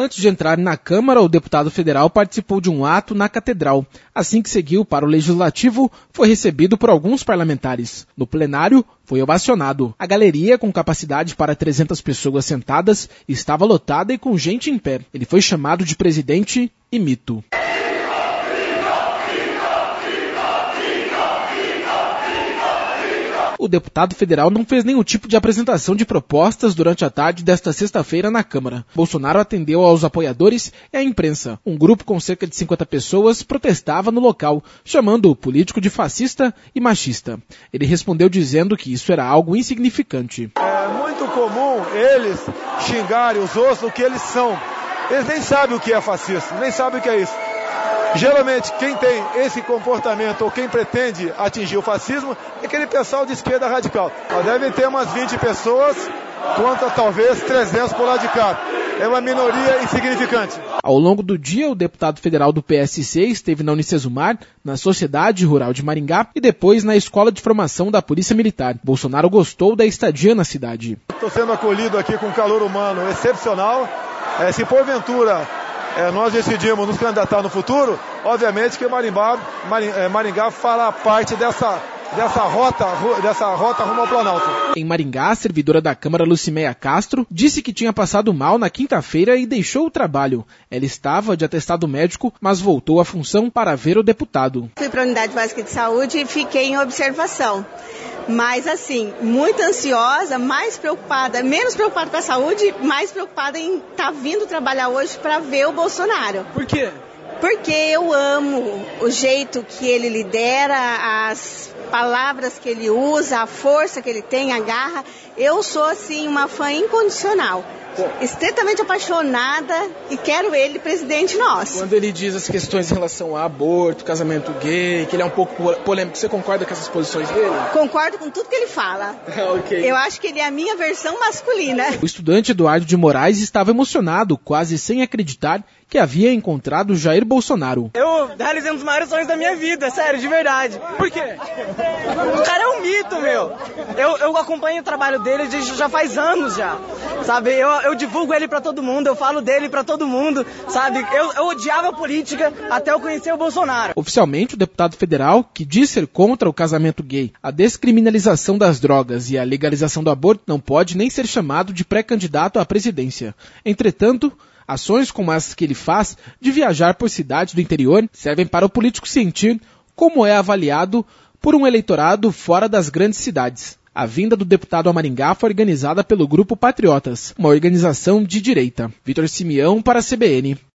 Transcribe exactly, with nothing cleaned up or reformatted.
Antes de entrar na Câmara, o deputado federal participou de um ato na Catedral. Assim que seguiu para o Legislativo, foi recebido por alguns parlamentares. No plenário, foi ovacionado. A galeria, com capacidade para trezentas pessoas sentadas, estava lotada e com gente em pé. Ele foi chamado de presidente e mito. O deputado federal não fez nenhum tipo de apresentação de propostas durante a tarde desta sexta-feira na Câmara. Bolsonaro atendeu aos apoiadores e à imprensa. Um grupo com cerca de cinquenta pessoas protestava no local, chamando o político de fascista e machista. Ele respondeu dizendo que isso era algo insignificante. É muito comum eles xingarem os outros do que eles são. Eles nem sabem o que é fascista, nem sabem o que é isso. Geralmente, quem tem esse comportamento ou quem pretende atingir o fascismo é aquele pessoal de esquerda radical. Deve ter umas vinte pessoas contra talvez trezentos por lado de cá. É uma minoria insignificante. Ao longo do dia, o deputado federal do P S C esteve na Unicesumar, na Sociedade Rural de Maringá e depois na Escola de Formação da Polícia Militar. Bolsonaro gostou da estadia na cidade. Estou sendo acolhido aqui com um calor humano excepcional. É, se porventura É, nós decidimos nos candidatar no futuro, obviamente que Maringá, Maringá fará parte dessa, dessa, rota, dessa rota rumo ao Planalto. Em Maringá, a servidora da Câmara, Lucimeia Castro, disse que tinha passado mal na quinta-feira e deixou o trabalho. Ela estava de atestado médico, mas voltou à função para ver o deputado. Fui para a Unidade Básica de Saúde e fiquei em observação. Mas assim, muito ansiosa, mais preocupada, menos preocupada com a saúde, mais preocupada em estar tá vindo trabalhar hoje para ver o Bolsonaro. Por quê? Porque eu amo o jeito que ele lidera, as palavras que ele usa, a força que ele tem, a garra. Eu sou, assim, uma fã incondicional. Estritamente apaixonada e quero ele presidente nosso. Quando ele diz as questões em relação a aborto, casamento gay, que ele é um pouco polêmico, você concorda com essas posições dele? Concordo com tudo que ele fala. Okay. Eu acho que ele é a minha versão masculina. O estudante Eduardo de Moraes estava emocionado, quase sem acreditar que havia encontrado Jair Bolsonaro. Eu realizei um dos maiores sonhos da minha vida, sério, de verdade. Por quê? O cara é um mito, meu. Eu, eu acompanho o trabalho dele já faz anos já, sabe? Eu, eu divulgo ele pra todo mundo, eu falo dele pra todo mundo, sabe? Eu, eu odiava a política até eu conhecer o Bolsonaro. Oficialmente, o deputado federal, que diz ser contra o casamento gay, a descriminalização das drogas e a legalização do aborto, não pode nem ser chamado de pré-candidato à presidência. Entretanto, ações como as que ele faz de viajar por cidades do interior servem para o político sentir como é avaliado por um eleitorado fora das grandes cidades. A vinda do deputado a Maringá foi organizada pelo Grupo Patriotas, uma organização de direita. Vitor Simeão para a C B N.